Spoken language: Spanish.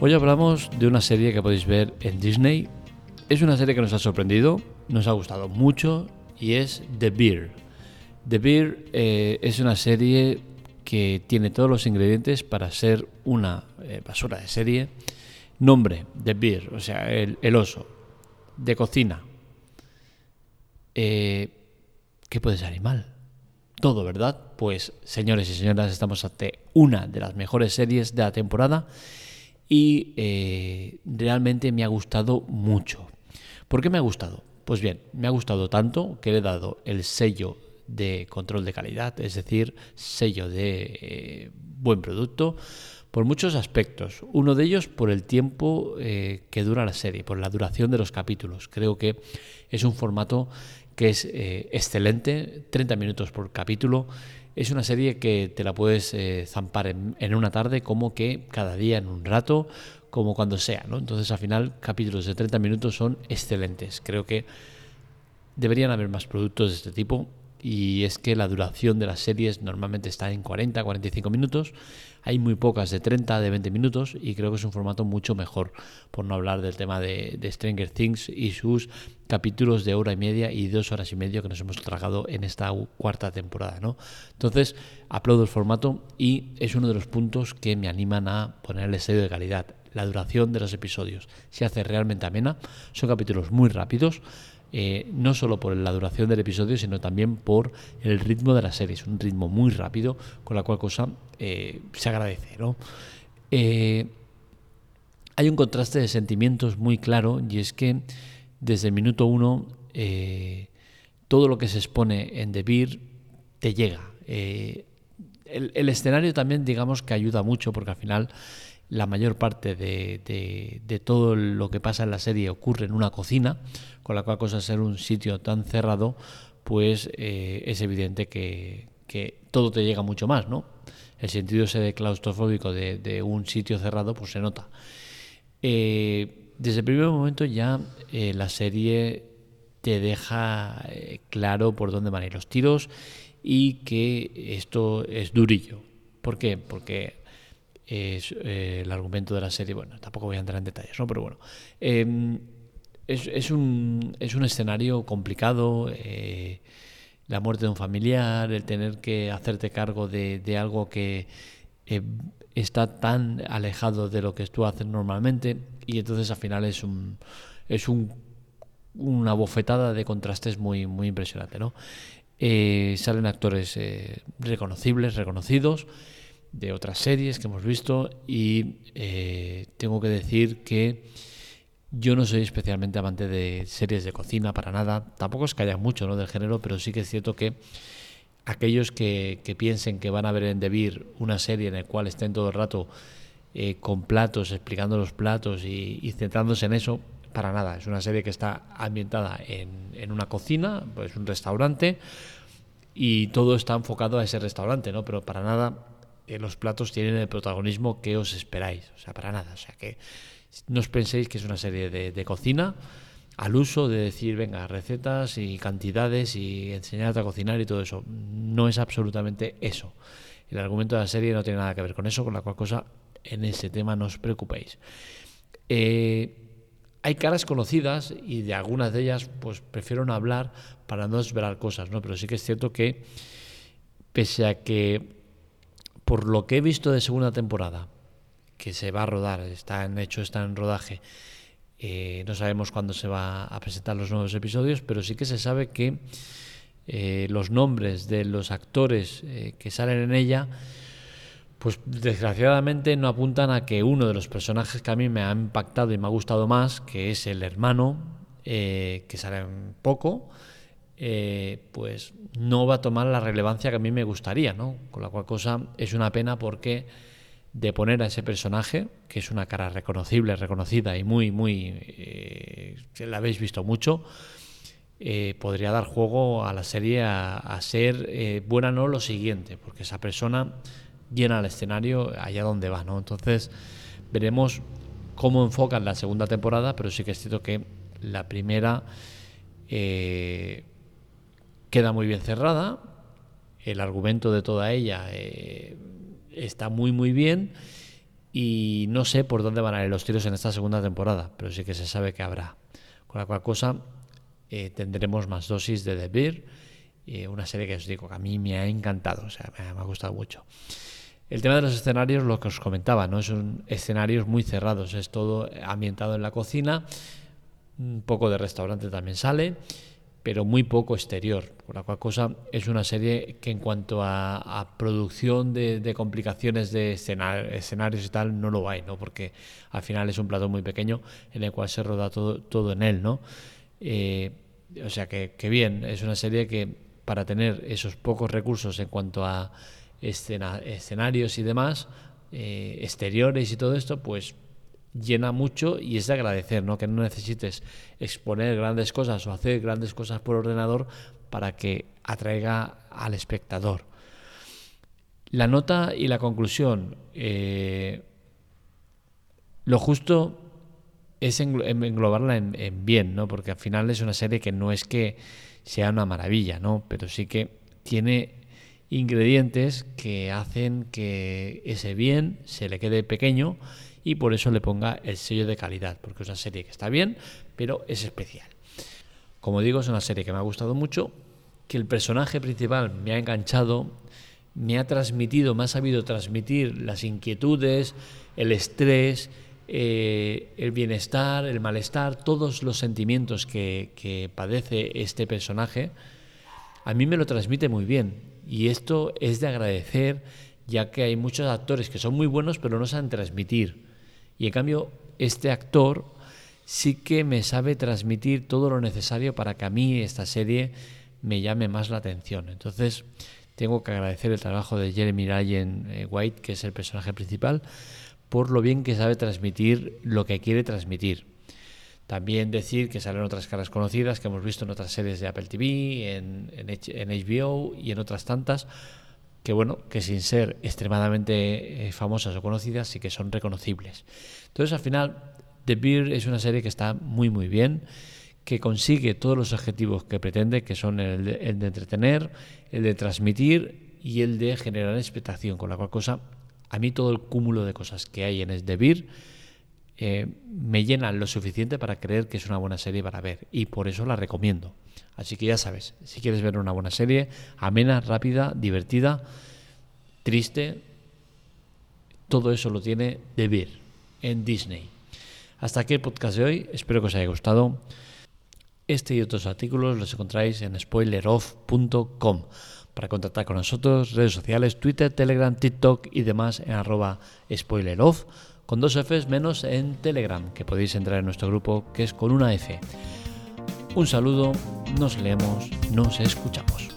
Hoy hablamos de una serie que podéis ver en Disney. Es una serie que nos ha sorprendido, nos ha gustado mucho y es The Bear. The Bear es una serie que tiene todos los ingredientes para ser una basura de serie. Nombre, The Bear, o sea, el oso. De cocina. ¿Qué puede salir mal? Todo, ¿verdad? Pues, señores y señoras, estamos ante una de las mejores series de la temporada y realmente me ha gustado mucho. ¿Por qué me ha gustado? Pues bien, me ha gustado tanto que le he dado el sello de control de calidad, es decir, sello de buen producto, por muchos aspectos. Uno de ellos por el tiempo que dura la serie, por la duración de los capítulos. Creo que es un formato que es excelente, 30 minutos por capítulo. Es una serie que te la puedes zampar en una tarde, como que cada día en un rato, como cuando sea, ¿no? Entonces, al final, capítulos de 30 minutos son excelentes. Creo que deberían haber más productos de este tipo, y es que la duración de las series normalmente está en 40-45 minutos. Hay muy pocas de 30, de 20 minutos, y creo que es un formato mucho mejor, por no hablar del tema de Stranger Things y sus capítulos de hora y media y 2 horas y media que nos hemos tragado en esta cuarta temporada, ¿no? Entonces, aplaudo el formato y es uno de los puntos que me animan a ponerle sello de calidad. La duración de los episodios se hace realmente amena, son capítulos muy rápidos. No solo por la duración del episodio, sino también por el ritmo de la serie. Es un ritmo muy rápido, con la cual cosa se agradece, ¿no? Hay un contraste de sentimientos muy claro, y es que desde el minuto 1 todo lo que se expone en The Bear te llega. El escenario también, digamos, que ayuda mucho, porque al final la mayor parte de todo lo que pasa en la serie ocurre en una cocina, con la cual cosa, ser un sitio tan cerrado, pues es evidente que todo te llega mucho más, ¿no? El sentido ese de claustrofóbico de un sitio cerrado, pues se nota. Desde el primer momento ya la serie te deja claro por dónde van a ir los tiros y que esto es durillo. ¿Por qué? Porque es el argumento de la serie, bueno, tampoco voy a entrar en detalles, ¿no? Pero bueno, es un escenario complicado, la muerte de un familiar, el tener que hacerte cargo de algo que está tan alejado de lo que tú haces normalmente, y entonces al final es una bofetada de contrastes muy, muy impresionante, ¿no? Salen actores reconocidos de otras series que hemos visto, y tengo que decir que yo no soy especialmente amante de series de cocina, para nada. Tampoco es que haya mucho, ¿no?, del género, pero sí que es cierto que aquellos que piensen que van a ver en The Bear una serie en la cual estén todo el rato con platos, explicando los platos y centrándose en eso, para nada. Es una serie que está ambientada en una cocina, pues un restaurante, y todo está enfocado a ese restaurante, ¿no? Pero para nada los platos tienen el protagonismo que os esperáis, o sea, para nada. O sea, que no os penséis que es una serie de cocina al uso, de decir, venga, recetas y cantidades y enseñarte a cocinar y todo eso. No es absolutamente eso. El argumento de la serie no tiene nada que ver con eso, con la cual cosa, en ese tema no os preocupéis. Hay caras conocidas, y de algunas de ellas pues prefiero no hablar para no desvelar cosas, ¿no? Pero sí que es cierto que, pese a que, por lo que he visto de segunda temporada, que se va a rodar, está en rodaje, no sabemos cuándo se va a presentar los nuevos episodios, pero sí que se sabe que los nombres de los actores que salen en ella, pues desgraciadamente no apuntan a que uno de los personajes que a mí me ha impactado y me ha gustado más, que es el hermano, que sale un poco, pues no va a tomar la relevancia que a mí me gustaría, ¿no? Con la cual cosa es una pena, porque de poner a ese personaje, que es una cara reconocible, reconocida y muy, muy, la habéis visto mucho, podría dar juego a la serie a ser buena, no lo siguiente, porque esa persona llena el escenario allá donde va, ¿no? Entonces veremos cómo enfocan la segunda temporada, pero sí que es cierto que la primera queda muy bien cerrada, el argumento de toda ella está muy, muy bien, y no sé por dónde van a ir los tiros en esta segunda temporada, pero sí que se sabe que habrá. Con la cual cosa tendremos más dosis de The Bear, una serie que os digo que a mí me ha encantado, o sea, me ha gustado mucho. El tema de los escenarios, lo que os comentaba, ¿no? Son escenarios muy cerrados, es todo ambientado en la cocina, un poco de restaurante también sale, pero muy poco exterior, por la cual cosa es una serie que en cuanto a producción de complicaciones de escenarios y tal no lo hay, ¿no? Porque al final es un plato muy pequeño en el cual se roda todo en él, ¿no? O sea que bien, es una serie que para tener esos pocos recursos en cuanto a escenarios y demás, exteriores y todo esto, pues llena mucho y es de agradecer, ¿no? Que no necesites exponer grandes cosas o hacer grandes cosas por ordenador para que atraiga al espectador. La nota y la conclusión, lo justo es englobarla en bien, ¿no? Porque al final es una serie que no es que sea una maravilla, ¿no? Pero sí que tiene ingredientes que hacen que ese bien se le quede pequeño y por eso le ponga el sello de calidad, porque es una serie que está bien, pero es especial. Como digo, es una serie que me ha gustado mucho, que el personaje principal me ha enganchado, me ha sabido transmitir las inquietudes, el estrés, el bienestar, el malestar, todos los sentimientos que padece este personaje. A mí me lo transmite muy bien y esto es de agradecer, ya que hay muchos actores que son muy buenos pero no saben transmitir. Y en cambio, este actor sí que me sabe transmitir todo lo necesario para que a mí esta serie me llame más la atención. Entonces, tengo que agradecer el trabajo de Jeremy Allen White, que es el personaje principal, por lo bien que sabe transmitir lo que quiere transmitir. También decir que salen otras caras conocidas que hemos visto en otras series de Apple TV, en HBO y en otras tantas, que bueno, que sin ser extremadamente famosas o conocidas, sí que son reconocibles. Entonces, al final, The Bear es una serie que está muy muy bien, que consigue todos los objetivos que pretende, que son el de entretener, el de transmitir y el de generar expectación, con la cual cosa, a mí todo el cúmulo de cosas que hay en The Bear me llenan lo suficiente para creer que es una buena serie para ver, y por eso la recomiendo. Así que ya sabes, si quieres ver una buena serie, amena, rápida, divertida, triste, todo eso lo tiene The Bear en Disney. Hasta aquí el podcast de hoy, espero que os haya gustado. Este y otros artículos los encontráis en spoileroff.com. Para contactar con nosotros, redes sociales, Twitter, Telegram, TikTok y demás en @spoileroff, con 2 Fs menos en Telegram, que podéis entrar en nuestro grupo, que es con una F. Un saludo, nos leemos, nos escuchamos.